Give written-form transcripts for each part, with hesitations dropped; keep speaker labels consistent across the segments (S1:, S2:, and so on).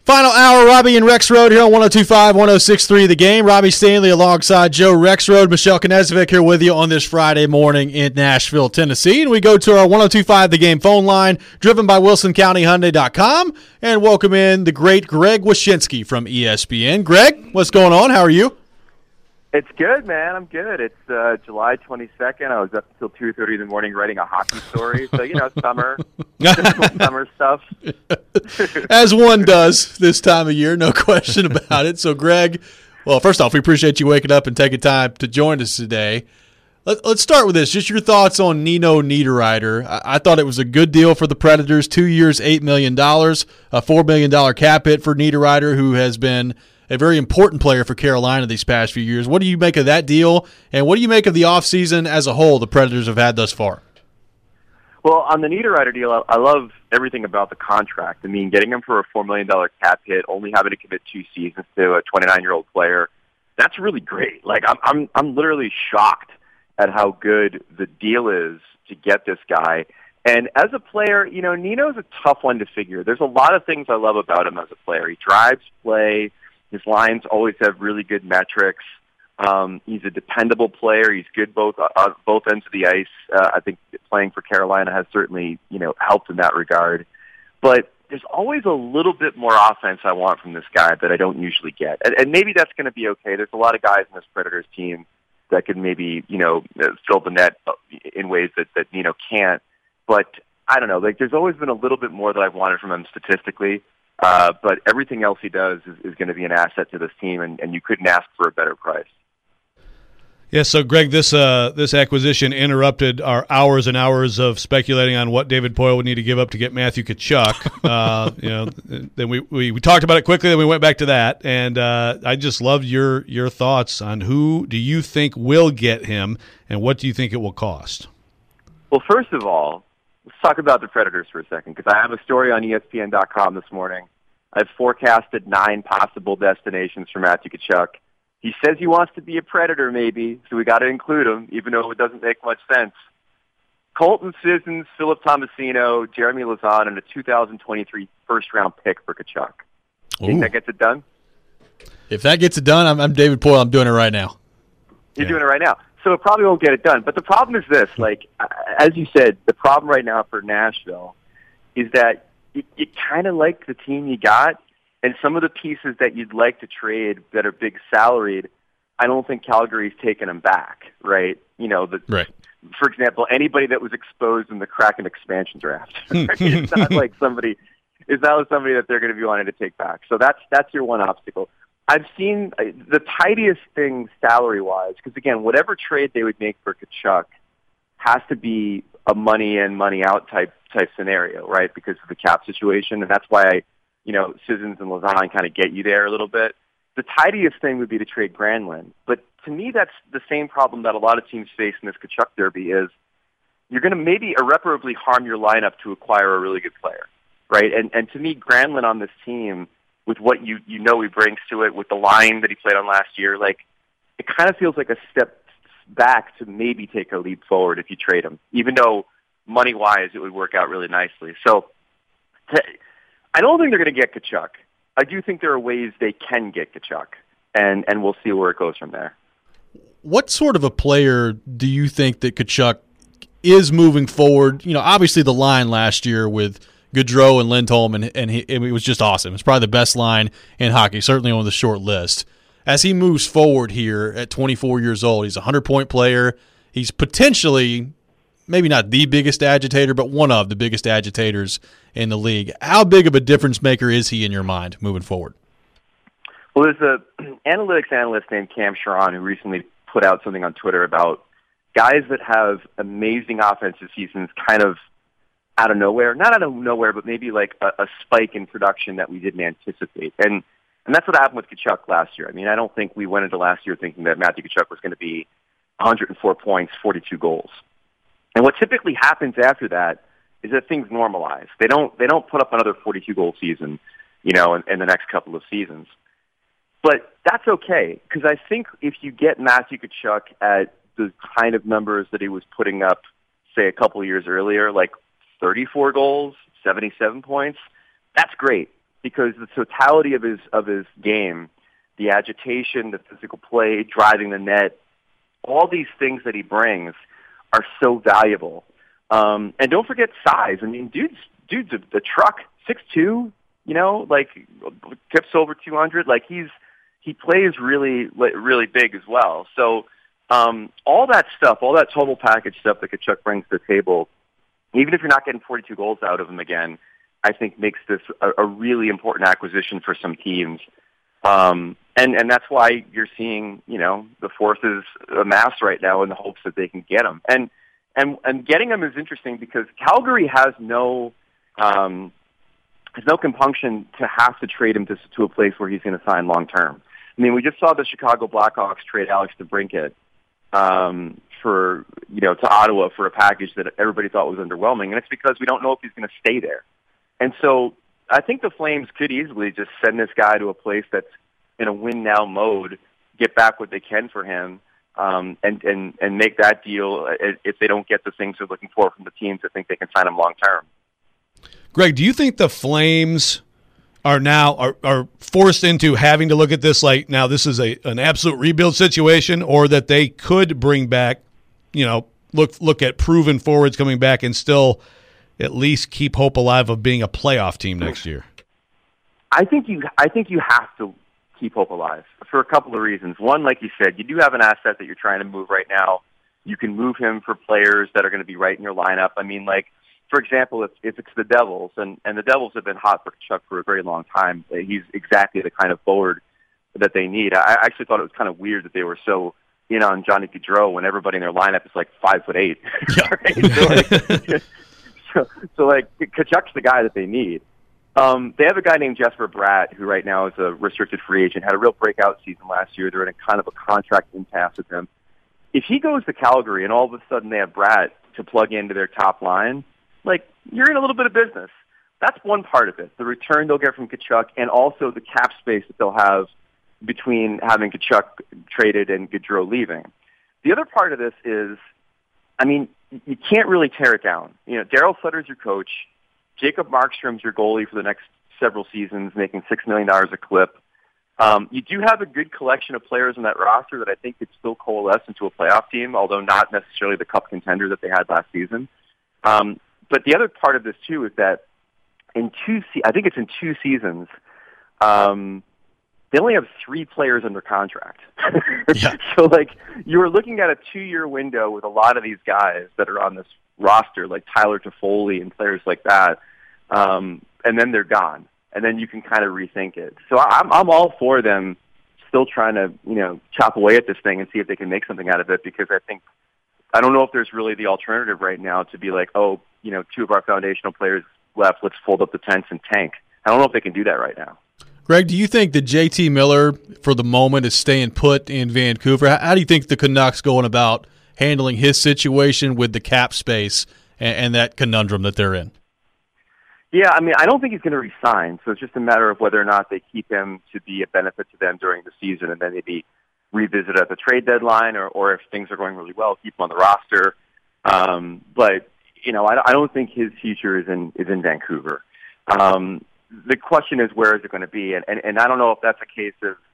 S1: Final hour, Robbie and Rexrode here on 102.5, 106.3 The Game. Robbie Stanley alongside Joe Rexrode. Michelle Knezvik here with you on this Friday morning in Nashville, Tennessee. And we go to our 102.5 The Game phone line, driven by WilsonCountyHyundai.com, and welcome in the great Greg Wyshynski from ESPN. Greg, what's going on? How are you?
S2: It's good, man. I'm good. It's July 22nd. I was up until 2:30 in the morning writing a hockey story. So, summer, typical summer stuff.
S1: As one does this time of year, no question about it. So, Greg, well, first off, we appreciate you waking up and taking time to join us today. Let's start with this. Just your thoughts on Nino Niederreiter. I thought it was a good deal for the Predators. 2 years, $8 million, a $4 million cap hit for Niederreiter, who has been a very important player for Carolina these past few years. What do you make of that deal, and what do you make of the offseason as a whole the Predators have had thus far?
S2: Well, on the Niederreiter deal, I love everything about the contract. I mean, getting him for a $4 million cap hit, only having to commit 2 seasons to a 29-year-old player, that's really great. Like, I'm literally shocked at how good the deal is to get this guy. And as a player, Nino's a tough one to figure. There's a lot of things I love about him as a player. He drives play. His lines always have really good metrics. He's a dependable player. He's good both ends of the ice. I think playing for Carolina has certainly, helped in that regard. But there's always a little bit more offense I want from this guy that I don't usually get. And maybe that's going to be okay. There's a lot of guys in this Predators team that can maybe, fill the net in ways that Nino can't. But I don't know. Like, there's always been a little bit more that I've wanted from him statistically. But everything else he does is going to be an asset to this team, and you couldn't ask for a better price.
S3: Yeah, so Greg, this acquisition interrupted our hours and hours of speculating on what David Poile would need to give up to get Matthew Tkachuk. Then we talked about it quickly, then we went back to that, and I just loved your thoughts on who do you think will get him, and what do you think it will cost? Well,
S2: first of all, let's talk about the Predators for a second, because I have a story on ESPN.com this morning. I've forecasted 9 possible destinations for Matthew Tkachuk. He says he wants to be a Predator, maybe, so we got to include him, even though it doesn't make much sense. Colton Sissons, Philip Tomasino, Jeremy Lauzon, and a 2023 first-round pick for Tkachuk. Think that gets it done?
S1: If that gets it done, I'm David Poile. I'm doing it right now.
S2: You're doing it right now. So it probably won't get it done. But the problem is this, as you said, the problem right now for Nashville is that you kind of like the team you got, and some of the pieces that you'd like to trade that are big salaried, I don't think Calgary's taken them back, right?
S1: Right.
S2: For example, anybody that was exposed in the Kraken expansion draft. Right? It's not like somebody that they're going to be wanting to take back. So that's your one obstacle. I've seen the tidiest thing salary-wise, because, again, whatever trade they would make for Tkachuk has to be a money in, money out type scenario, right, because of the cap situation. And that's why, Sissons and Lauzon kind of get you there a little bit. The tidiest thing would be to trade Granlund. But to me, that's the same problem that a lot of teams face in this Tkachuk derby is you're going to maybe irreparably harm your lineup to acquire a really good player, right? And to me, Granlund on this team, with what he brings to it, with the line that he played on last year, it kind of feels like a step back to maybe take a leap forward if you trade him, even though money-wise it would work out really nicely. So I don't think they're going to get Tkachuk. I do think there are ways they can get Tkachuk, and we'll see where it goes from there.
S1: What sort of a player do you think that Tkachuk is moving forward? Obviously the line last year with Gaudreau and Lindholm, and it was just awesome. It's probably the best line in hockey, certainly on the short list. As he moves forward here at 24 years old, he's a 100-point player. He's potentially maybe not the biggest agitator, but one of the biggest agitators in the league. How big of a difference maker is he in your mind moving forward?
S2: Well, there's an analytics analyst named Cam Sharon who recently put out something on Twitter about guys that have amazing offensive seasons kind of out of nowhere, not out of nowhere, but maybe like a spike in production that we didn't anticipate. And that's what happened with Tkachuk last year. I mean, I don't think we went into last year thinking that Matthew Tkachuk was going to be 104 points, 42 goals. And what typically happens after that is that things normalize. They don't put up another 42-goal season, in the next couple of seasons. But that's okay, because I think if you get Matthew Tkachuk at the kind of numbers that he was putting up, say, a couple of years earlier, like 34 goals, 77 points, that's great. because the totality of his game, the agitation, the physical play, driving the net, all these things that he brings are so valuable. And don't forget size. I mean, dude's a truck, 6'2", like tips over 200. Like he plays really big as well. So all that stuff, all that total package stuff that Tkachuk brings to the table, even if you're not getting 42 goals out of him again, I think makes this a really important acquisition for some teams. And that's why you're seeing, the forces amass right now in the hopes that they can get him. And getting him is interesting because Calgary has no compunction to have to trade him to a place where he's going to sign long term. I mean, we just saw the Chicago Blackhawks trade Alex DeBrincat to Ottawa for a package that everybody thought was underwhelming, and it's because we don't know if he's going to stay there. And so I think the Flames could easily just send this guy to a place that's in a win-now mode, get back what they can for him, and make that deal if they don't get the things they're looking for from the teams that think they can sign him long-term.
S3: Greg, do you think the Flames are now are forced into having to look at this like now this is an absolute rebuild situation, or that they could bring back, look at proven forwards coming back and still at least keep hope alive of being a playoff team next year?
S2: I think you have to keep hope alive for a couple of reasons. One, like you said, you do have an asset that you're trying to move right now. You can move him for players that are going to be right in your lineup. I mean, like, for example, if it's the Devils, and the Devils have been hot for Tkachuk for a very long time, he's exactly the kind of forward that they need. I actually thought it was kind of weird that they were so in on Johnny Gaudreau when everybody in their lineup is like 5'8". Yeah. So Tkachuk's the guy that they need. They have a guy named Jesper Bratt, who right now is a restricted free agent, had a real breakout season last year. They're in a kind of a contract impasse with him. If he goes to Calgary and all of a sudden they have Bratt to plug into their top line, you're in a little bit of business. That's one part of it, the return they'll get from Tkachuk and also the cap space that they'll have between having Tkachuk traded and Gaudreau leaving. The other part of this is, I mean, you can't really tear it down. Daryl Sutter's your coach. Jacob Markstrom's your goalie for the next several seasons, making $6 million a clip. You do have a good collection of players in that roster that I think could still coalesce into a playoff team, although not necessarily the cup contender that they had last season. But the other part of this, too, is that in two seasons, they only have 3 players under contract. Yeah. So, you were looking at a 2-year window with a lot of these guys that are on this roster, like Tyler Toffoli and players like that, and then they're gone. And then you can kind of rethink it. So I'm all for them still trying to, chop away at this thing and see if they can make something out of it, because I don't know if there's really the alternative right now to be like, 2 of our foundational players left, let's fold up the tents and tank. I don't know if they can do that right now.
S1: Greg, do you think that JT Miller, for the moment, is staying put in Vancouver? How do you think the Canucks going about handling his situation with the cap space and that conundrum that they're in?
S2: Yeah, I mean, I don't think he's going to resign, so it's just a matter of whether or not they keep him to be a benefit to them during the season and then maybe revisit at the trade deadline, or if things are going really well, keep him on the roster. But, I don't think his future is in Vancouver. The question is, where is it going to be? And I don't know if that's a case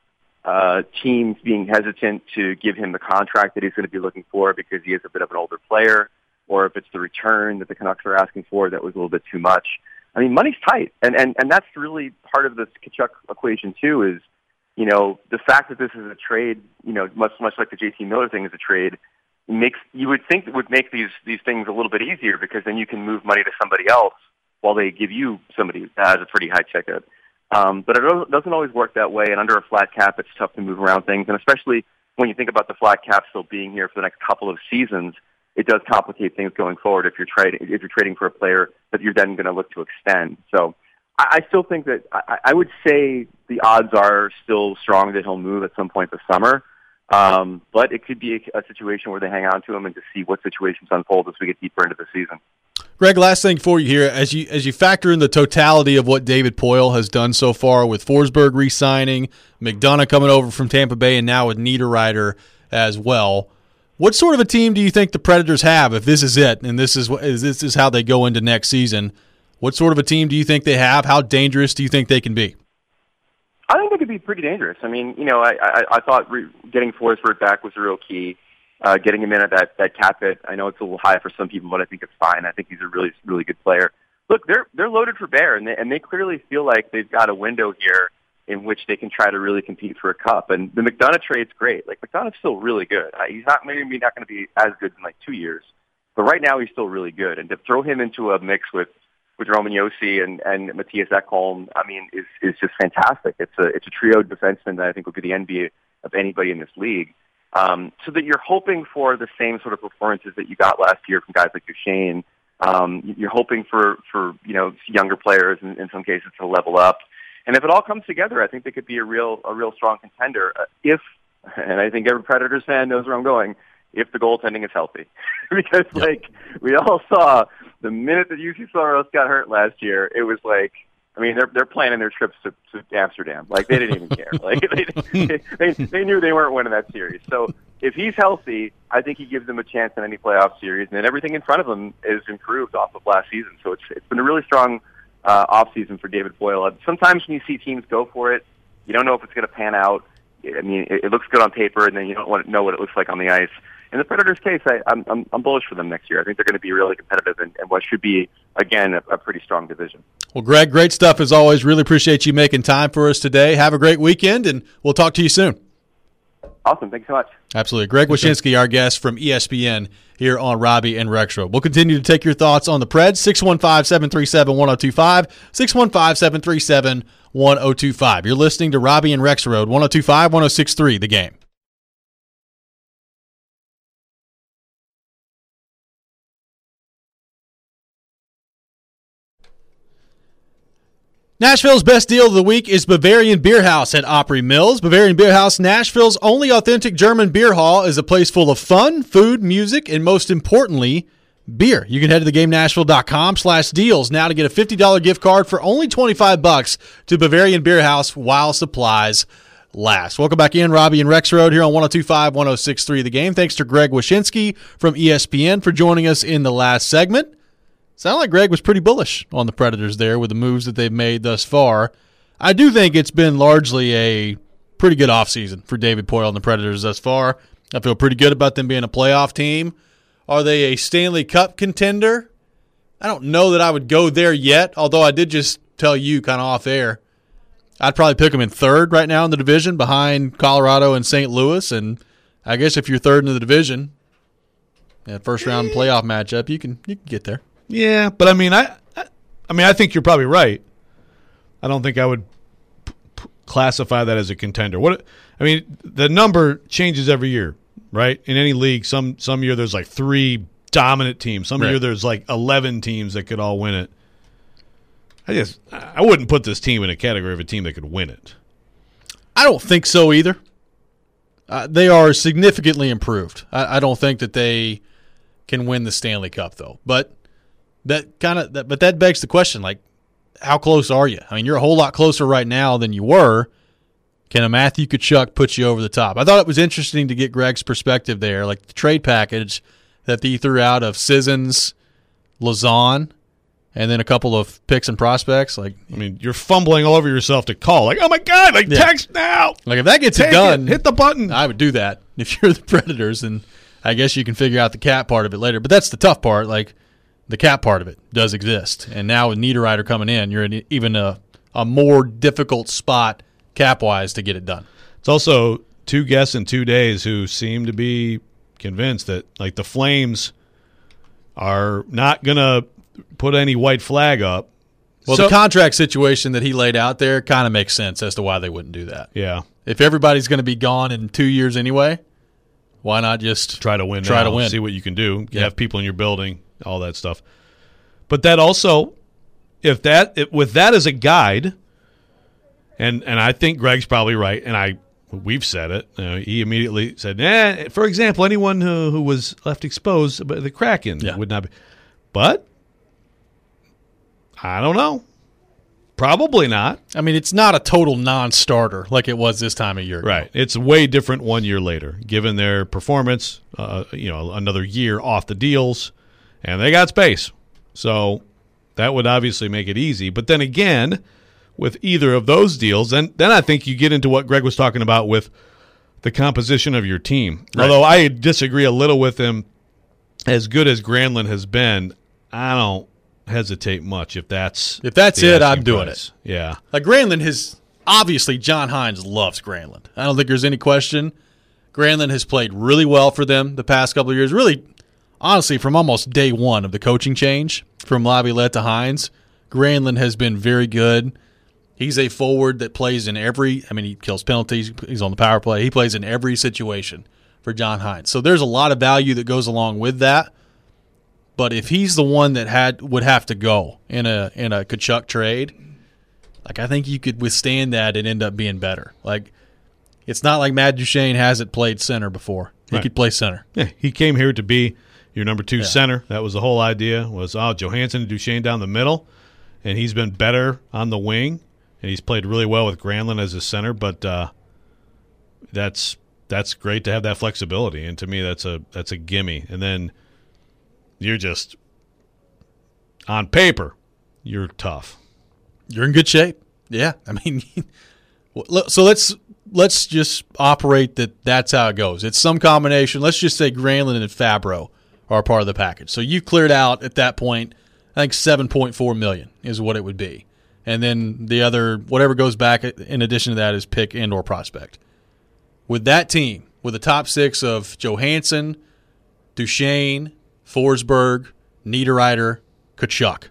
S2: of teams being hesitant to give him the contract that he's going to be looking for because he is a bit of an older player, or if it's the return that the Canucks are asking for that was a little bit too much. I mean, money's tight, and that's really part of this Tkachuk equation too. Is the fact that this is a trade, much like the JT Miller thing is a trade, you would think it would make these things a little bit easier, because then you can move money to somebody else while they give you somebody that has a pretty high ticket. But it doesn't always work that way, and under a flat cap, it's tough to move around things, and especially when you think about the flat cap still being here for the next couple of seasons, it does complicate things going forward if you're trading for a player that you're then going to look to extend. So I still think that I would say the odds are still strong that he'll move at some point this summer. But it could be a situation where they hang on to him and to see what situations unfold as we get deeper into the season.
S1: Greg, last thing for you here, as you factor in the totality of what David Poile has done so far with Forsberg re-signing, McDonough coming over from Tampa Bay, and now with Niederreiter as well, what sort of a team do you think the Predators have if this is it and this is how they go into next season? What sort of a team do you think they have? How dangerous do you think they can be?
S2: I think they could be pretty dangerous. I mean, I thought getting Forsberg back was a real key. Getting him in at that cap hit, I know it's a little high for some people, but I think it's fine. I think he's a really, really good player. Look, they're loaded for bear, and they clearly feel like they've got a window here in which they can try to really compete for a cup. And the McDonough trade's great. Like, McDonough's still really good. He's maybe not going to be as good in like 2 years, but right now he's still really good. And to throw him into a mix with Roman Josi and Matthias Ekholm, I mean, is just fantastic. It's a trio defenseman that I think would be the envy of anybody in this league. So that you're hoping for the same sort of performances that you got last year from guys like Duchesne. You're hoping for younger players in some cases to level up. And if it all comes together, I think they could be a real strong contender. And I think every Predators fan knows where I'm going, if the goaltending is healthy. Because, we all saw the minute that UC Soros got hurt last year, it was like, I mean, they're planning their trips to Amsterdam. Like, they didn't even care. Like, they knew they weren't winning that series. So if he's healthy, I think he gives them a chance in any playoff series. And then everything in front of them is improved off of last season. So it's been a really strong off-season for David Poile. Sometimes when you see teams go for it, you don't know if it's going to pan out. I mean, it looks good on paper, and then you don't know what it looks like on the ice. In the Predators' case, I'm bullish for them next year. I think they're going to be really competitive in what should be, again, a pretty strong division.
S1: Well, Greg, great stuff as always. Really appreciate you making time for us today. Have a great weekend, and we'll talk to you soon.
S2: Awesome. Thanks so much.
S1: Absolutely. Greg Wyshynski, our guest from ESPN here on Robbie and Rexroad. We'll continue to take your thoughts on the Preds, 615-737-1025, 615-737-1025. You're listening to Robbie and Rexroad, 1025, 1063, The Game. Nashville's best deal of the week is Bavarian Beer House at Opry Mills. Bavarian Beer House, Nashville's only authentic German beer hall, is a place full of fun, food, music, and most importantly, beer. You can head to theGameNashville.com/deals now to get a $50 gift card for only $25 to Bavarian Beer House while supplies last. Welcome back in, Robbie and Rexroad here on 1025, 1063 The Game. Thanks to Greg Wyshynski from ESPN for joining us in the last segment. Sounded like Greg was pretty bullish on the Predators there with the moves that they've made thus far. I do think it's been largely a pretty good offseason for David Poile and the Predators thus far. I feel pretty good about them being a playoff team. Are they a Stanley Cup contender? I don't know that I would go there yet, although I did just tell you kind of off air. I'd probably pick them in third right now in the division behind Colorado and St. Louis, and I guess if you're third in the division, that first round playoff matchup, you can get there.
S3: Yeah, but I mean, I think you're probably right. I don't think I would classify that as a contender. The number changes every year, right? In any league, some year there's like 3 dominant teams. Some year there's like 11 teams that could all win it. I wouldn't put this team in a category of a team that could win it.
S1: I don't think so either. They are significantly improved. I don't think that they can win the Stanley Cup though, but. But that begs the question, like, how close are you? I mean, you're a whole lot closer right now than you were. Can a Matthew Tkachuk put you over the top? I thought it was interesting to get Greg's perspective there, like the trade package that he threw out of Sissons, Lauzon, and then a couple of picks and prospects. Like,
S3: I mean, you're fumbling all over yourself to call. Like, oh my God, text now.
S1: Like, if that gets it done,
S3: hit the button.
S1: I would do that if you're the Predators, and I guess you can figure out the cap part of it later. But that's the tough part, like. The cap part of it does exist. And now with Niederreiter coming in, you're in even a more difficult spot cap-wise to get it done.
S3: It's also 2 guests in 2 days who seem to be convinced that, like, the Flames are not going to put any white flag up.
S1: Well, the contract situation that he laid out there kind of makes sense as to why they wouldn't do that.
S3: Yeah.
S1: If everybody's going to be gone in 2 years anyway, why not just
S3: try to win? See what you can do. You have people in your building. All that stuff. But that also, with that as a guide, and I think Greg's probably right, and we've said it. He immediately said, for example, anyone who was left exposed by the Kraken would not be. But I don't know. Probably not.
S1: I mean, it's not a total non-starter like it was this time of year.
S3: Right. It's way different 1 year later, given their performance, another year off the deals. And they got space. So That would obviously make it easy. But then again, with either of those deals, then I think you get into what Greg was talking about with the composition of your team.
S1: Right.
S3: Although I disagree a little with him, as good as Granlund has been, I don't hesitate much if that's
S1: it, I'm doing
S3: it. Yeah.
S1: Like Granlund has obviously John Hines loves Granlund. I don't think there's any question. Granlund has played really well for them the past couple of years. Really, honestly, from almost day one of the coaching change from Laviolette to Hines, Granlund has been very good. He's a forward that plays in he kills penalties. He's on the power play. He plays in every situation for John Hines. So there's a lot of value that goes along with that. But if he's the one that would have to go in a Tkachuk trade, like I think you could withstand that and end up being better. Like it's not like Matt Duchene hasn't played center before. He could play center.
S3: Yeah, he came here to be your number 2 center. That was the whole idea. Was Johansson and Duchene down the middle, and he's been better on the wing, and he's played really well with Granlund as a center. But that's great to have that flexibility, and to me that's a gimme. And then you're just on paper, you're tough.
S1: You're in good shape. Yeah, I mean, so let's just operate that's how it goes. It's some combination. Let's just say Granlund and Fabro are part of the package. So you cleared out at that point, I think $7.4 million is what it would be, and then the other whatever goes back in addition to that is pick and or prospect. With that team, with the top 6 of Johansson, Duchene, Forsberg, Niederreiter, Tkachuk.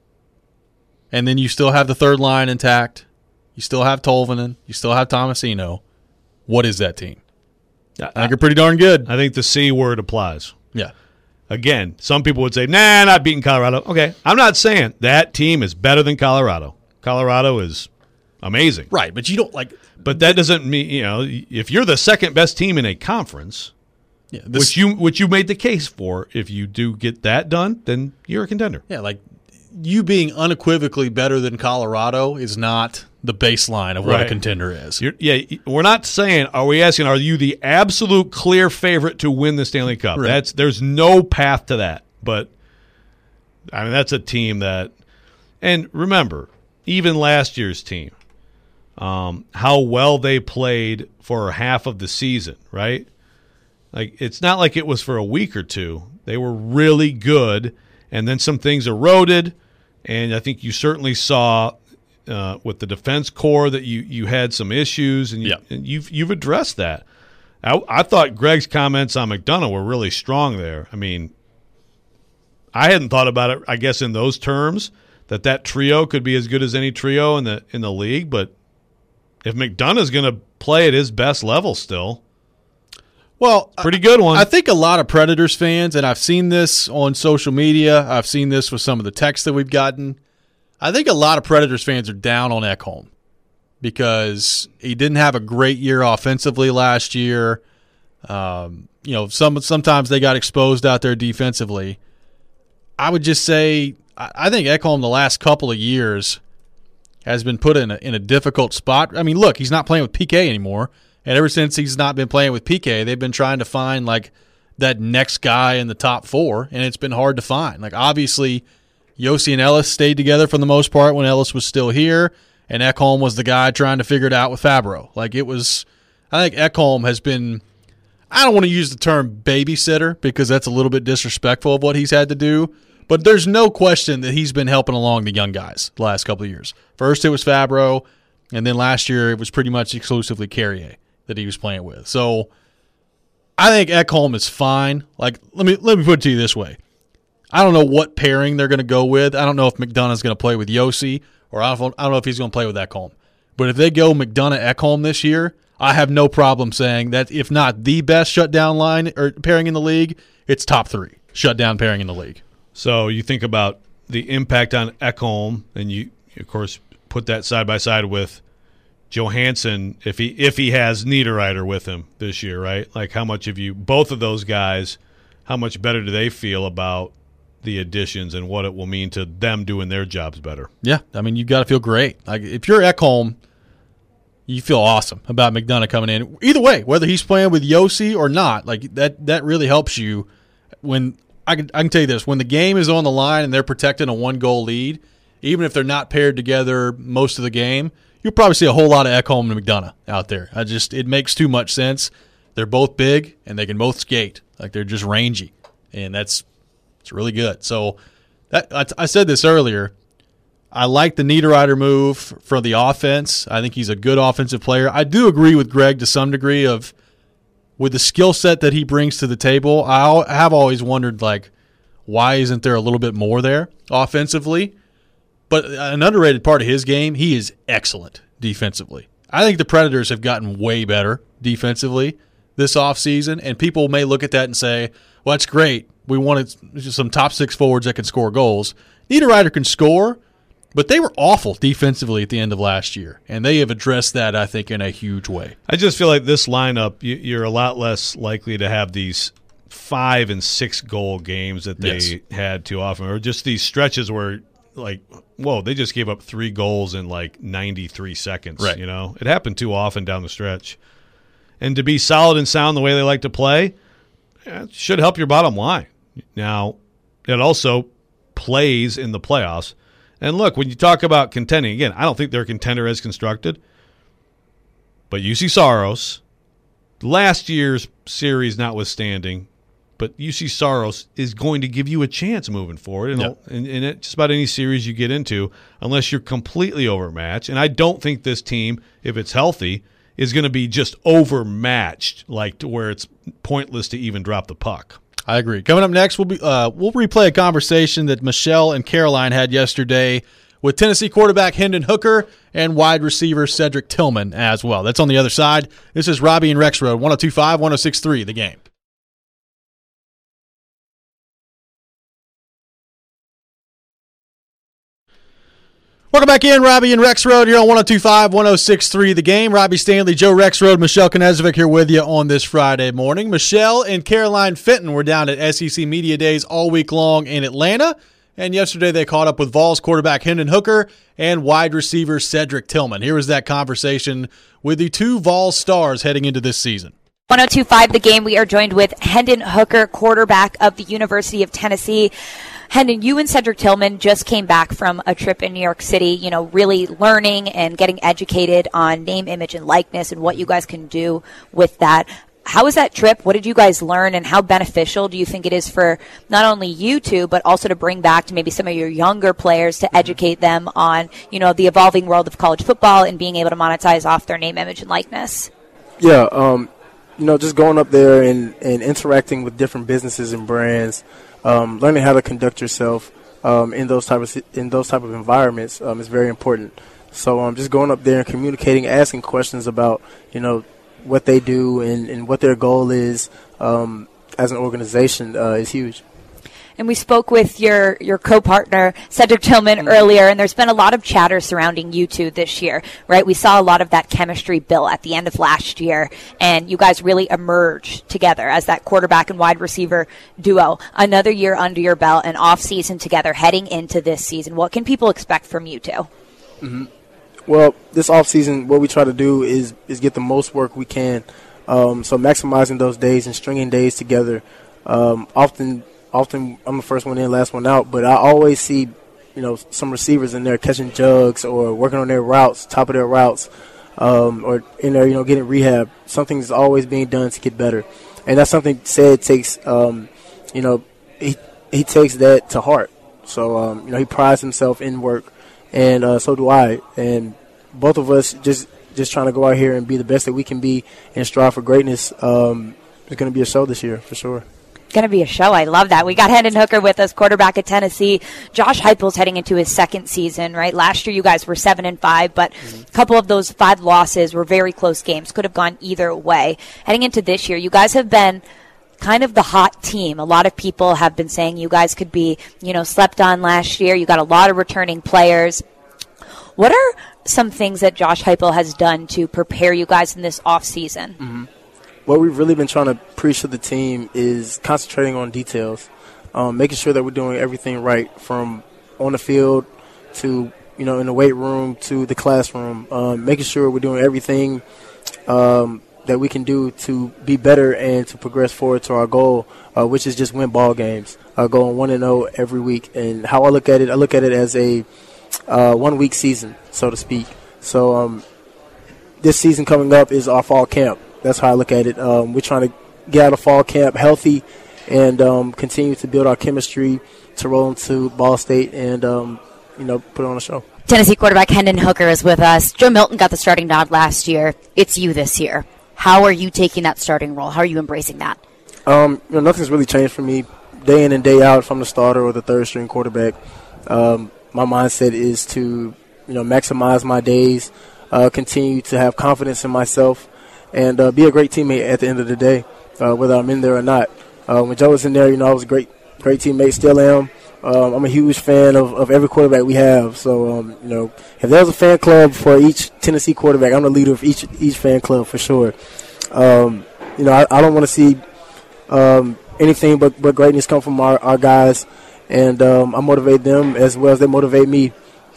S1: And then you still have the third line intact. You still have Tolvanen. You still have Tomasino. What is that team? I think you're pretty darn good.
S3: I think the C word applies.
S1: Yeah.
S3: Again, some people would say, nah, not beating Colorado. Okay, I'm not saying that team is better than Colorado. Colorado is amazing.
S1: Right, but you don't like...
S3: But that doesn't mean, if you're the second best team in a conference, which you made the case for, if you do get that done, then you're a contender.
S1: Yeah, like you being unequivocally better than Colorado is not the baseline of what a contender is.
S3: We're not saying, are you the absolute clear favorite to win the Stanley Cup?
S1: Right.
S3: There's no path to that. But, I mean, that's a team that – and remember, even last year's team, how well they played for half of the season, right? Like, it's not like it was for a week or two. They were really good, and then some things eroded, and I think you certainly saw with the defense core that you had some issues, and you've addressed that. I thought Greg's comments on McDonough were really strong there. I mean, I hadn't thought about it, I guess, in those terms, that trio could be as good as any trio in the league, but if McDonough's going to play at his best level still,
S1: well,
S3: pretty good one.
S1: I think a lot of Predators fans, and I've seen this on social media, I've seen this with some of the texts that we've gotten, I think a lot of Predators fans are down on Ekholm because he didn't have a great year offensively last year. Sometimes they got exposed out there defensively. I would just say I think Ekholm the last couple of years has been put in a difficult spot. I mean, look, he's not playing with PK anymore. And ever since he's not been playing with PK, they've been trying to find like that next guy in the top 4, and it's been hard to find. Like obviously, Yossi and Ellis stayed together for the most part when Ellis was still here, and Ekholm was the guy trying to figure it out with Fabro. Like it was, I think Ekholm has been. I don't want to use the term babysitter because that's a little bit disrespectful of what he's had to do. But there's no question that he's been helping along the young guys the last couple of years. First it was Fabro, and then last year it was pretty much exclusively Carrier that he was playing with. So I think Ekholm is fine. Like let me put it to you this way. I don't know what pairing they're going to go with. I don't know if McDonough's going to play with Yossi, or I don't know if he's going to play with Ekholm. But if they go McDonough-Ekholm this year, I have no problem saying that if not the best shutdown line or pairing in the league, it's top 3 shutdown pairing in the league.
S3: So you think about the impact on Ekholm, and you, of course, put that side by side with Johansson if he has Niederreiter with him this year, right? Like how much of you, both of those guys, how much better do they feel about the additions and what it will mean to them doing their jobs better?
S1: Yeah, I mean, you've got to feel great. Like if you're Ekholm, you feel awesome about McDonough coming in. Either way, whether he's playing with Yossi or not, like that really helps you when I can tell you this: when the game is on the line and they're protecting a 1-goal lead, even if they're not paired together most of the game, you'll probably see a whole lot of Ekholm and McDonough out there. It makes too much sense. They're both big and they can both skate. Like, they're just rangy, and it's really good. So I said this earlier. I like the Niederreiter move for the offense. I think he's a good offensive player. I do agree with Greg to some degree of with the skill set that he brings to the table. I have always wondered, like, why isn't there a little bit more there offensively? But an underrated part of his game, he is excellent defensively. I think the Predators have gotten way better defensively this offseason, and people may look at that and say, well, that's great. We wanted some top 6 forwards that can score goals. Niederreiter can score, but they were awful defensively at the end of last year, and they have addressed that, I think, in a huge way.
S3: I just feel like this lineup, you're a lot less likely to have these 5 and 6 goal games that they had too often, or just these stretches where, like, whoa, they just gave up 3 goals in like 93 seconds.
S1: Right.
S3: You know, it happened too often down the stretch. And to be solid and sound the way they like to play, it should help your bottom line. Now, it also plays in the playoffs. And look, when you talk about contending, again, I don't think they're a contender as constructed. But UC Saros, last year's series notwithstanding, but UC Saros is going to give you a chance moving forward in just about any series you get into, unless you're completely overmatched. And I don't think this team, if it's healthy, is going to be just overmatched, like to where it's pointless to even drop the puck.
S1: I agree. Coming up next, we'll replay a conversation that Michelle and Caroline had yesterday with Tennessee quarterback Hendon Hooker and wide receiver Cedric Tillman as well. That's on the other side. This is Robbie and Rexroad, 102.5, 106.3, The Game. Welcome back in, Robbie and Rexroad here on 102.5, 106.3 The Game. Robbie Stanley, Joe Rexroad, Michelle Knezovic here with you on this Friday morning. Michelle and Caroline Fenton were down at SEC Media Days all week long in Atlanta, and yesterday they caught up with Vols quarterback Hendon Hooker and wide receiver Cedric Tillman. Here was that conversation with the 2 Vols stars heading into this season.
S4: 102.5 The Game. We are joined with Hendon Hooker, quarterback of the University of Tennessee. Hendon, you and Cedric Tillman just came back from a trip in New York City, you know, really learning and getting educated on name, image, and likeness and what you guys can do with that. How was that trip? What did you guys learn, and how beneficial do you think it is for not only you two, but also to bring back to maybe some of your younger players to educate them on, you know, the evolving world of college football and being able to monetize off their name, image, and likeness?
S5: Yeah, you know, just going up there and interacting with different businesses and brands, learning how to conduct yourself in those type of environments is very important. So just going up there and communicating, asking questions about, you know, what they do and what their goal is as an organization is huge.
S4: And we spoke with your co-partner, Cedric Tillman, earlier, and there's been a lot of chatter surrounding you two this year, right? We saw a lot of that chemistry built at the end of last year, and you guys really emerged together as that quarterback and wide receiver duo. Another year under your belt, an off-season together heading into this season. What can people expect from you two?
S5: Mm-hmm. Well, this off-season, what we try to do is get the most work we can. So maximizing those days and stringing days together. Often I'm the first one in, last one out, but I always see, you know, some receivers in there catching jugs or working on their routes, top of their routes, or in there, you know, getting rehab. Something's always being done to get better, and that's something Ced takes. You know, he takes that to heart. So you know, he prides himself in work, and so do I. And both of us just trying to go out here and be the best that we can be and strive for greatness. It's going to be a show this year for sure.
S4: Going to be a show. I love that. We got Hendon Hooker with us, quarterback at Tennessee. Josh Heupel's heading into his second season, right? Last year you guys were 7-5, but a couple of those 5 losses were very close games. Could have gone either way. Heading into this year, you guys have been kind of the hot team. A lot of people have been saying you guys could be, you know, slept on last year. You got a lot of returning players. What are some things that Josh Heupel has done to prepare you guys in this offseason?
S5: Mm-hmm. What we've really been trying to preach to the team is concentrating on details, making sure that we're doing everything right, from on the field to, you know, in the weight room to the classroom, making sure we're doing everything that we can do to be better and to progress forward to our goal, which is just win ball games, going 1-0 every week. And how I look at it as a 1 week season, so to speak. So this season coming up is our fall camp. That's how I look at it. We're trying to get out of fall camp healthy and continue to build our chemistry to roll into Ball State and put on a show.
S4: Tennessee quarterback Hendon Hooker is with us. Joe Milton got the starting nod last year. It's you this year. How are you taking that starting role? How are you embracing that?
S5: Nothing's really changed for me. Day in and day out, if I'm the starter or the third string quarterback, my mindset is to maximize my days, continue to have confidence in myself, and be a great teammate at the end of the day, whether I'm in there or not. When Joe was in there, I was a great teammate, still am. I'm a huge fan of every quarterback we have. So, if there's a fan club for each Tennessee quarterback, I'm the leader of each fan club for sure. I don't want to see anything but greatness come from our guys, and I motivate them as well as they motivate me.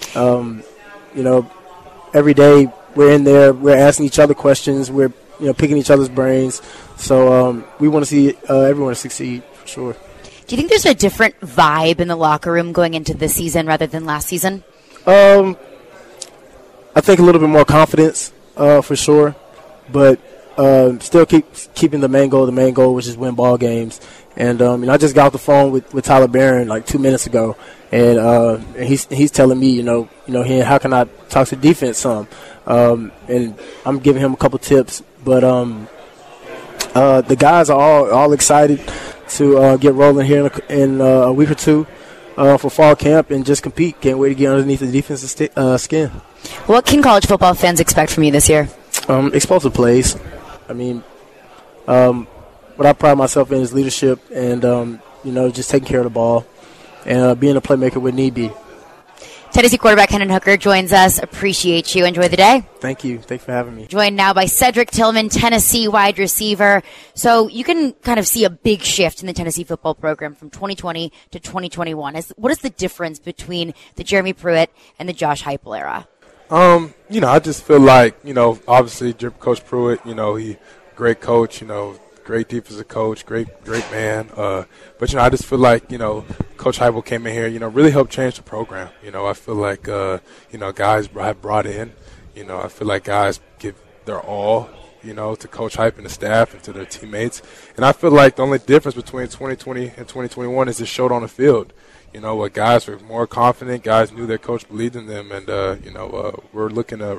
S5: Every day we're in there, we're asking each other questions, we're picking each other's brains. So we want to see everyone succeed for sure.
S4: Do you think there's a different vibe in the locker room going into this season rather than last season?
S5: I think a little bit more confidence for sure, but still keeping the main goal, which is win ball games. And I just got off the phone with Tyler Barron like 2 minutes ago, and he's telling me, how can I talk to defense some, and I'm giving him a couple tips. But the guys are all excited to get rolling here in a week or two for fall camp and just compete. Can't wait to get underneath the defensive skin.
S4: What can college football fans expect from you this year?
S5: Explosive plays. What I pride myself in is leadership and, just taking care of the ball and being a playmaker when need be.
S4: Tennessee quarterback Hendon Hooker joins us. Appreciate you. Enjoy the day.
S5: Thank you. Thanks for having me.
S4: Joined now by Cedric Tillman, Tennessee wide receiver. So you can kind of see a big shift in the Tennessee football program from 2020 to 2021. What is the difference between the Jeremy Pruitt and the Josh Heupel era?
S6: I just feel like, obviously Coach Pruitt, he great coach, great defensive coach, great man. But I just feel like Coach Heupel came in here, really helped change the program. I feel like guys have brought in. I feel like guys give their all, to Coach Heupel and the staff and to their teammates. And I feel like the only difference between 2020 and 2021 is it showed on the field. What guys were more confident, guys knew their coach believed in them, and we're looking to,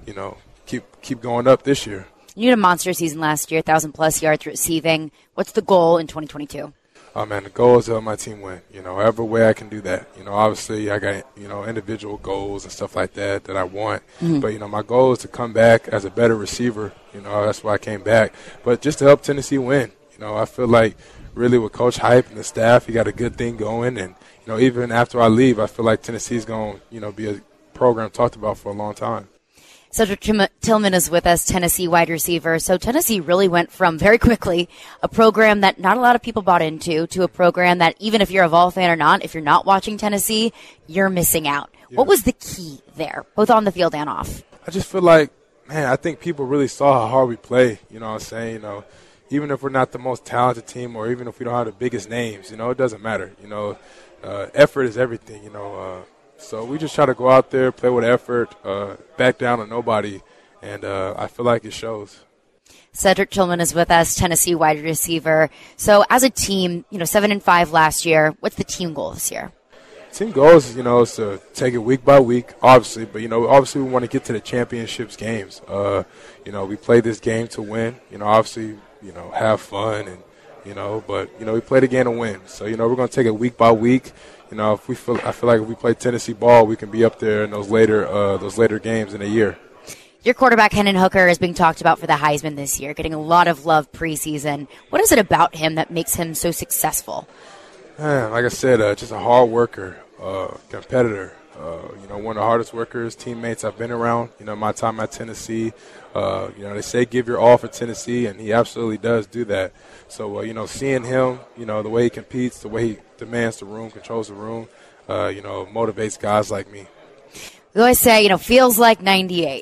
S6: keep going up this year.
S4: You had a monster season last year, 1,000+ yards receiving. What's the goal in 2022?
S6: Oh, man, the goal is to help my team win. Every way I can do that. Obviously I got, individual goals and stuff like that I want. Mm-hmm. But, my goal is to come back as a better receiver. That's why I came back. But just to help Tennessee win. I feel like really with Coach Hype and the staff, he got a good thing going. And, even after I leave, I feel like Tennessee's going to, be a program talked about for a long time.
S4: Cedric Tillman is with us, Tennessee wide receiver. So Tennessee really went from very quickly a program that not a lot of people bought into to a program that even if you're a Vol fan or not, if you're not watching Tennessee, you're missing out. Yeah. What was the key there, both on the field and off?
S6: I just feel like, I think people really saw how hard we play. You know what I'm saying? Even if we're not the most talented team or even if we don't have the biggest names, it doesn't matter. Effort is everything, So we just try to go out there, play with effort, back down on nobody, and I feel like it shows.
S4: Cedric Tillman is with us, Tennessee wide receiver. So as a team, 7-5 last year. What's the team goal this year?
S6: Team goals, is to take it week by week, obviously. But, obviously we want to get to the championships games. We play this game to win. Obviously, have fun and, but, we play the game to win. So, we're going to take it week by week. I feel like if we play Tennessee ball, we can be up there in those later games in a year.
S4: Your quarterback, Hendon Hooker, is being talked about for the Heisman this year, getting a lot of love preseason. What is it about him that makes him so successful?
S6: Like I said, just a hard worker, competitor. One of the hardest workers, teammates I've been around. My time at Tennessee. They say give your all for Tennessee, and he absolutely does do that. So, seeing him, the way he competes, the way he demands the room, controls the room, motivates guys like me.
S4: We always say, feels like 98.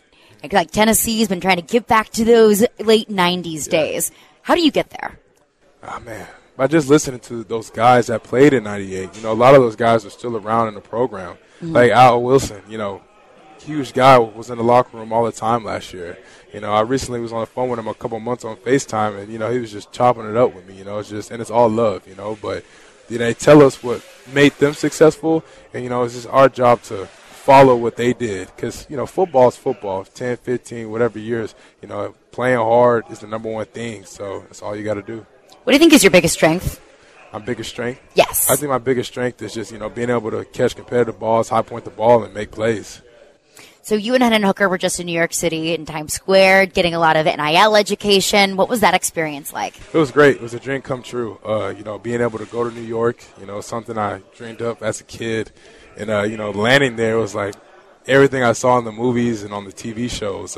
S7: Like Tennessee's been trying to give back to those late 90s days. How do you get there?
S6: Oh, man. By just listening to those guys that played in 98, a lot of those guys are still around in the program. Like Al Wilson, huge guy, was in the locker room all the time last year. I recently was on the phone with him a couple months on FaceTime, and, he was just chopping it up with me, and it's all love, but they tell us what made them successful, and, it's just our job to follow what they did because, football is football, 10, 15, whatever years, playing hard is the number one thing, so that's all you got to do.
S7: What do you think is your biggest strength?
S6: My biggest strength?
S7: Yes.
S6: I think my biggest strength is just, being able to catch competitive balls, high point the ball, and make plays.
S7: So you and Hendon Hooker were just in New York City in Times Square getting a lot of NIL education. What was that experience like?
S6: It was great. It was a dream come true. Being able to go to New York, something I dreamed up as a kid. And, landing there was like everything I saw in the movies and on the TV shows,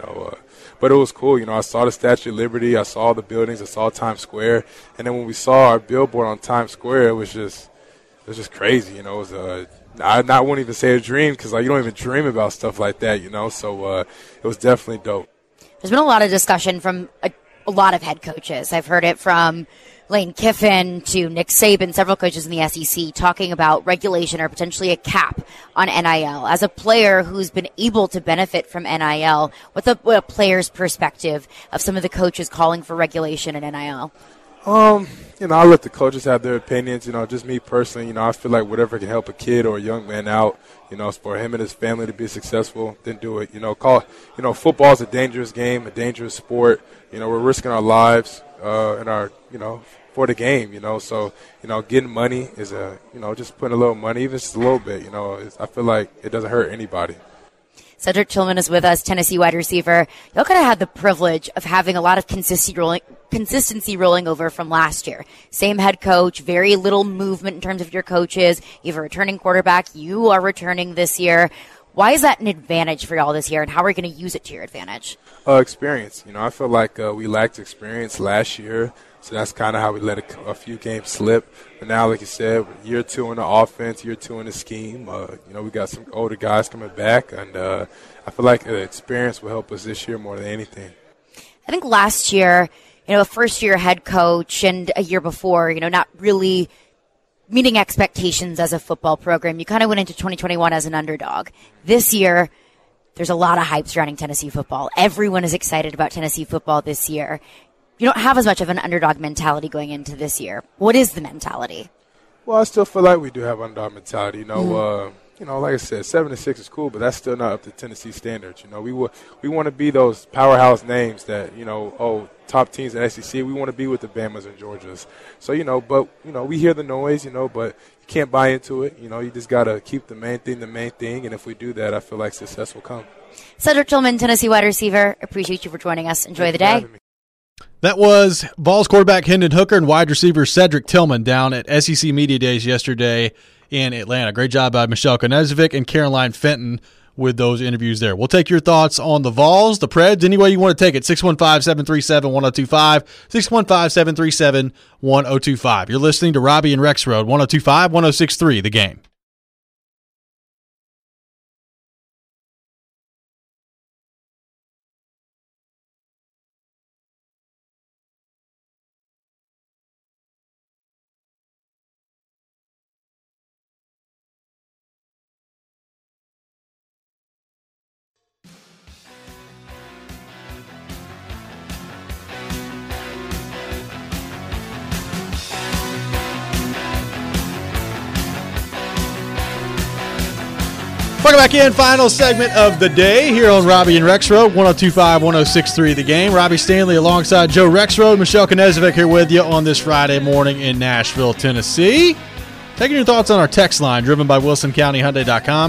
S6: but it was cool. I saw the Statue of Liberty. I saw the buildings. I saw Times Square. And then when we saw our billboard on Times Square, it was just crazy. It was I wouldn't even say a dream because you don't even dream about stuff like that, So it was definitely dope.
S7: There's been a lot of discussion from a lot of head coaches. I've heard it from Lane Kiffin to Nick Saban, several coaches in the SEC, talking about regulation or potentially a cap on NIL. As a player who's been able to benefit from NIL, what's a player's perspective of some of the coaches calling for regulation in NIL?
S6: I'll let the coaches have their opinions. Just me personally, I feel like whatever can help a kid or a young man out, for him and his family to be successful, then do it. Football is a dangerous game, a dangerous sport. We're risking our lives and our, for the game, So, getting money is just putting a little money, even just a little bit, I feel like it doesn't hurt anybody.
S7: Cedric Tillman is with us, Tennessee wide receiver. Y'all kind of had the privilege of having a lot of consistency rolling over from last year. Same head coach, very little movement in terms of your coaches. You have a returning quarterback. You are returning this year. Why is that an advantage for y'all this year, and how are you going to use it to your advantage?
S6: Experience. I feel like we lacked experience last year, so that's kind of how we let a few games slip. But now, like you said, year 2 in the offense, year 2 in the scheme. We got some older guys coming back, and I feel like the experience will help us this year more than anything.
S7: I think last year, a first-year head coach and a year before, not really meeting expectations as a football program. You kind of went into 2021 as an underdog. This year, there's a lot of hype surrounding Tennessee football. Everyone is excited about Tennessee football this year. You don't have as much of an underdog mentality going into this year. What is the mentality?
S6: Well, I still feel like we do have underdog mentality. Like I said, 7-6 is cool, but that's still not up to Tennessee standards. We want to be those powerhouse names that top teams in the SEC. We want to be with the Bamas and Georgias. So we hear the noise. But you can't buy into it. You just gotta keep the main thing, and if we do that, I feel like success will come.
S7: Cedric Tillman, Tennessee wide receiver. Appreciate you for joining us. Enjoy the day.
S1: That was Vols quarterback Hendon Hooker and wide receiver Cedric Tillman down at SEC Media Days yesterday in Atlanta. Great job by Michelle Konezovic and Caroline Fenton with those interviews there. We'll take your thoughts on the Vols, the Preds, any way you want to take it. 615-737-1025, 615-737-1025. You're listening to Robbie and Rexroad, 102.5, 106.3, The Game. Welcome back in. Final segment of the day here on Robbie and Rexroad, 102.5, 106.3 The Game. Robbie Stanley alongside Joe Rexroad, Michelle Konezovic here with you on this Friday morning in Nashville, Tennessee. Taking your thoughts on our text line, driven by WilsonCountyHyundai.com,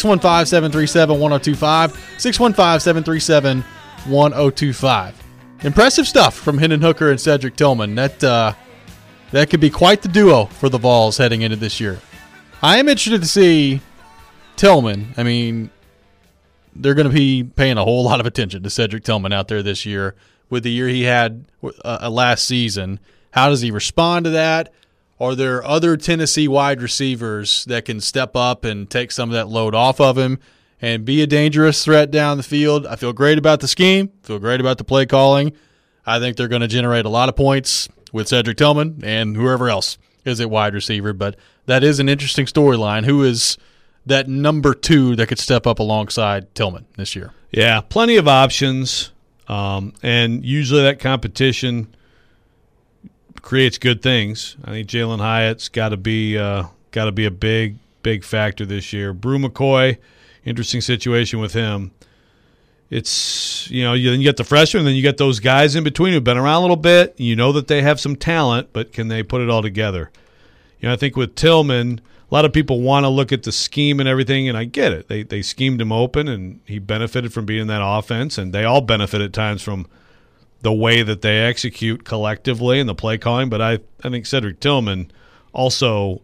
S1: 615-737-1025, 615-737-1025. Impressive stuff from Hendon Hooker and Cedric Tillman. That could be quite the duo for the Vols heading into this year. I am interested to see Tillman. I mean, they're going to be paying a whole lot of attention to Cedric Tillman out there this year with the year he had last season. How does he respond to that? Are there other Tennessee wide receivers that can step up and take some of that load off of him? and be a dangerous threat down the field. I feel great about the scheme. Feel great about the play calling. I think they're going to generate a lot of points with Cedric Tillman and whoever else is at wide receiver. But that is an interesting storyline. Who is that number 2 that could step up alongside Tillman this year?
S3: Yeah, plenty of options, and usually that competition creates good things. I think Jalen Hyatt's got to be a big factor this year. Brew McCoy, interesting situation with him. It's, then you get the freshmen, then you get those guys in between who've been around a little bit. You know that they have some talent, but can they put it all together? I think with Tillman, a lot of people want to look at the scheme and everything, and I get it. They schemed him open, and he benefited from being in that offense, and they all benefit at times from the way that they execute collectively and the play calling. But I think Cedric Tillman also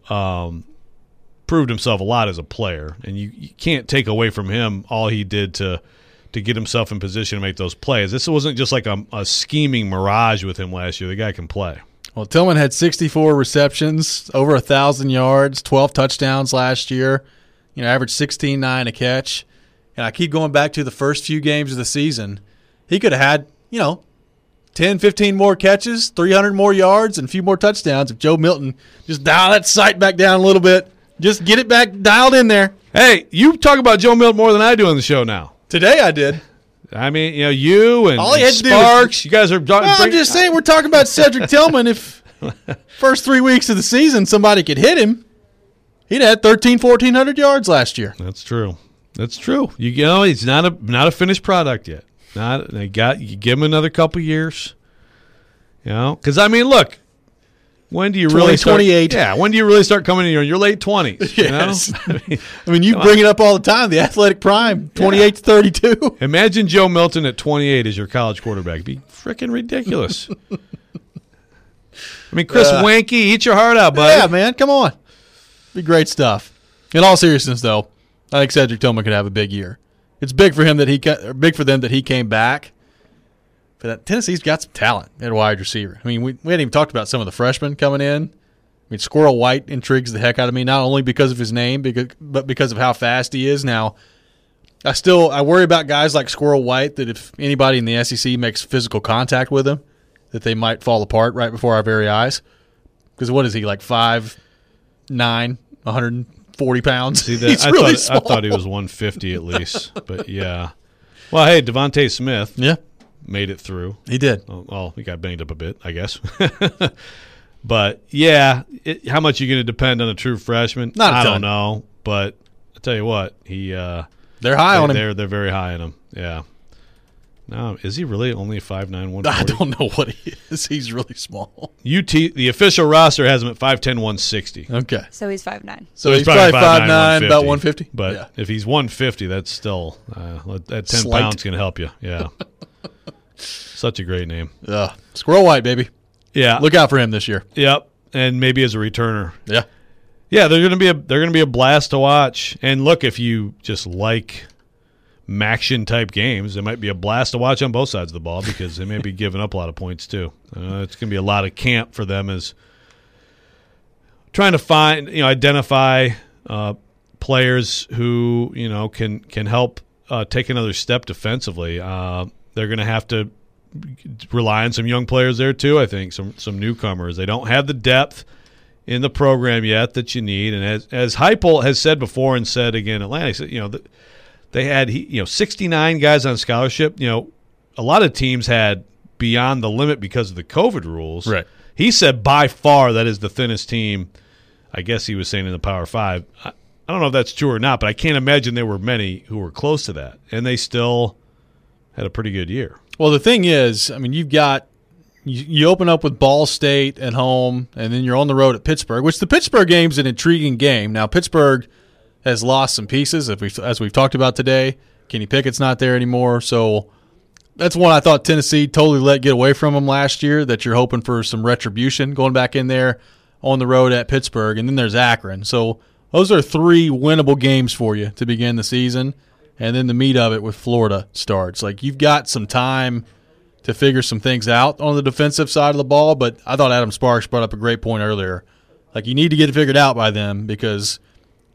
S3: proved himself a lot as a player, and you can't take away from him all he did to get himself in position to make those plays. This wasn't just like a scheming mirage with him last year. The guy can play.
S1: Well, Tillman had 64 receptions, over 1,000 yards, 12 touchdowns last year, averaged 16.9 a catch. And I keep going back to the first few games of the season. He could have had, 10, 15 more catches, 300 more yards, and a few more touchdowns if Joe Milton just dial that sight back down a little bit. Just get it back dialed in there.
S3: Hey, you talk about Joe Milton more than I do on the show now.
S1: Today I did.
S3: I mean, you and
S1: all he had to
S3: Sparks, you guys are.
S1: I'm just saying we're talking about Cedric Tillman. If first 3 weeks of the season somebody could hit him, he'd had 1,400 yards last year.
S3: That's true. That's true. He's not a finished product yet. You give him another couple years. Because I mean, look. When do you really start? 28. Yeah, when do you really start coming in your late 20s?
S1: Yes. I mean, you bring it up all the time. The athletic prime, 28 to 32.
S3: Imagine Joe Milton at 28 as your college quarterback. It'd be freaking ridiculous. I mean, Chris Wanke, eat your heart out, buddy.
S1: Yeah, man, come on. Be great stuff. In all seriousness, though, I think Cedric Tillman could have a big year. It's big for him big for them that he came back. But Tennessee's got some talent at wide receiver. I mean, we hadn't even talked about some of the freshmen coming in. I mean, Squirrel White intrigues the heck out of me, not only because of his name, but because of how fast he is. Now, I worry about guys like Squirrel White that if anybody in the SEC makes physical contact with him, that they might fall apart right before our very eyes. Because what is he, like 5'9", 140 pounds?
S3: See,
S1: He's really small.
S3: I thought he was 150 at least. But, yeah. Well, hey, Devontae Smith.
S1: Yeah.
S3: Made it through.
S1: He did.
S3: Well, he got banged up a bit, I guess. But, yeah, how much are you going to depend on a true freshman? I don't know. But I tell you what, they're
S1: high on him.
S3: They're very high on him, yeah. No, is he really only 5'9", 140?
S1: I don't know what he is. He's really small.
S3: UT, the official roster has him at 5'10", 160.
S1: Okay.
S4: So he's 5'9".
S1: So he's probably 5'9", about 150.
S3: But if he's 150, that's still that 10
S1: Slight.
S3: pounds can help you. Yeah. Such a great name.
S1: Squirrel White, baby.
S3: Yeah.
S1: Look out for him this year.
S3: Yep. And maybe as a returner.
S1: Yeah.
S3: Yeah, they're gonna be a blast to watch. And look, if you just like Maction type games, it might be a blast to watch on both sides of the ball because they may be giving up a lot of points too. It's gonna be a lot of camp for them as trying to find, identify players who can help take another step defensively. They're going to have to rely on some young players there too. I think some newcomers. They don't have the depth in the program yet that you need. And as Heupel has said before and said again, Atlanta, said, they had 69 guys on scholarship. A lot of teams had beyond the limit because of the COVID rules.
S1: Right.
S3: He said by far that is the thinnest team. I guess he was saying in the Power 5. I don't know if that's true or not, but I can't imagine there were many who were close to that, and they still had a pretty good year.
S1: Well, the thing is, I mean, you open up with Ball State at home, and then you're on the road at Pittsburgh, which the Pittsburgh game's an intriguing game. Now, Pittsburgh has lost some pieces, as we've talked about today. Kenny Pickett's not there anymore, so that's one I thought Tennessee totally let get away from them last year, that you're hoping for some retribution going back in there on the road at Pittsburgh, and then there's Akron. So those are 3 winnable games for you to begin the season, and then the meat of it with Florida starts. Like, you've got some time to figure some things out on the defensive side of the ball, but I thought Adam Sparks brought up a great point earlier. Like, you need to get it figured out by them because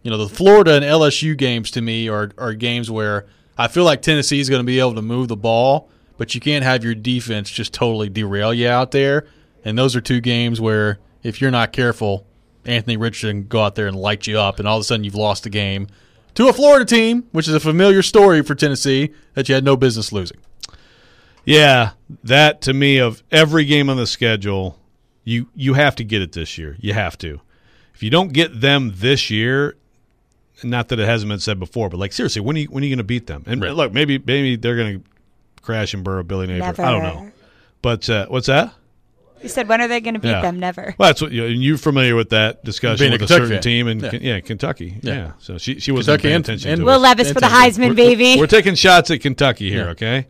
S1: the Florida and LSU games to me are games where I feel like Tennessee is going to be able to move the ball, but you can't have your defense just totally derail you out there. And those are two games where if you're not careful, Anthony Richardson can go out there and light you up, and all of a sudden you've lost the game to a Florida team, which is a familiar story for Tennessee that you had no business losing.
S3: Yeah, that to me, of every game on the schedule, you have to get it this year. You have to. If you don't get them this year, not that it hasn't been said before, but seriously, when are you going to beat them? And look, maybe they're going to crash and burrow Billy Napier.
S4: Never.
S3: I don't know. But what's that?
S4: You said, when are they going to beat them? Never.
S3: Well, that's what you're familiar with that discussion with a certain
S1: fan.
S3: team in Kentucky. Yeah. So she wasn't
S1: Kentucky
S3: paying
S1: and
S3: attention to
S4: Will
S3: it.
S4: Levis for the Heisman, baby.
S3: We're taking shots at Kentucky here, okay?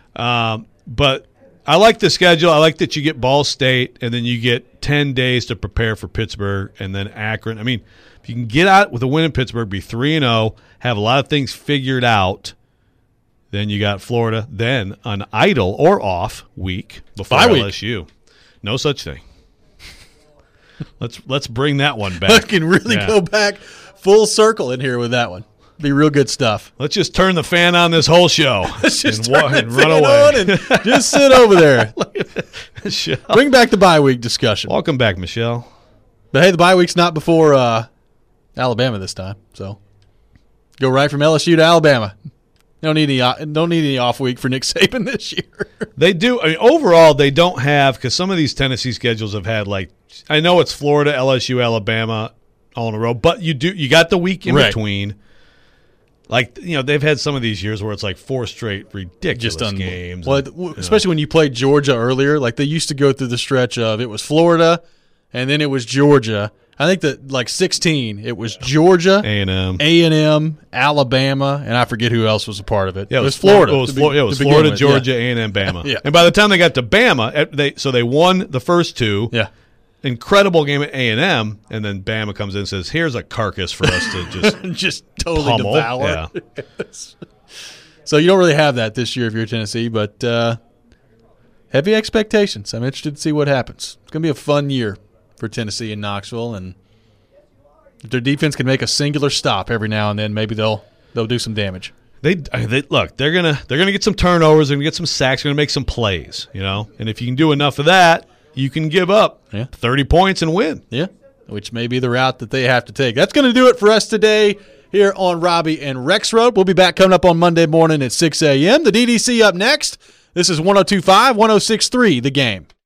S3: But I like the schedule. I like that you get Ball State, and then you get 10 days to prepare for Pittsburgh, and then Akron. I mean, if you can get out with a win in Pittsburgh, be 3-0, have a lot of things figured out, then you got Florida, then an idle or off week before LSU. No such thing. Let's bring that one back.
S1: I can really go back full circle in here with that one. Be real good stuff.
S3: Let's just turn the fan on this whole show.
S1: Let's just
S3: and run away.
S1: On and just sit over there.
S3: Michelle.
S1: Bring back the bye week discussion.
S3: Welcome back, Michelle.
S1: But hey, the bye week's not before Alabama this time, so go right from LSU to Alabama. Don't need any off week for Nick Saban this year.
S3: They do. I mean, overall, they don't have, because some of these Tennessee schedules have had I know it's Florida, LSU, Alabama all in a row, but you got the week in between. They've had some of these years where it's 4 straight ridiculous games.
S1: Well, especially when you played Georgia earlier, they used to go through the stretch of it was Florida, and then it was Georgia. I think that 16, it was Georgia, A&M, Alabama, and I forget who else was a part of it.
S3: Yeah,
S1: it was Florida.
S3: It was Florida, Georgia, A&M, Bama.
S1: Yeah.
S3: And by the time they got to Bama, they won the first two.
S1: Yeah.
S3: Incredible game at A&M, and then Bama comes in and says, "Here's a carcass for us to
S1: just totally
S3: pummel."
S1: devour.
S3: Yeah.
S1: Yes. So you don't really have that this year if you're Tennessee, but heavy expectations. I'm interested to see what happens. It's going to be a fun year for Tennessee and Knoxville, and if their defense can make a singular stop every now and then, maybe they'll do some damage.
S3: They look. They're gonna get some turnovers. They're gonna get some sacks. They're gonna make some plays. And if you can do enough of that, you can give up 30 points and win.
S1: Yeah, which may be the route that they have to take. That's going to do it for us today here on Robbie and Rex Road. We'll be back coming up on Monday morning at 6 a.m. The DDC up next. This is 102.5, 106.3, The Game.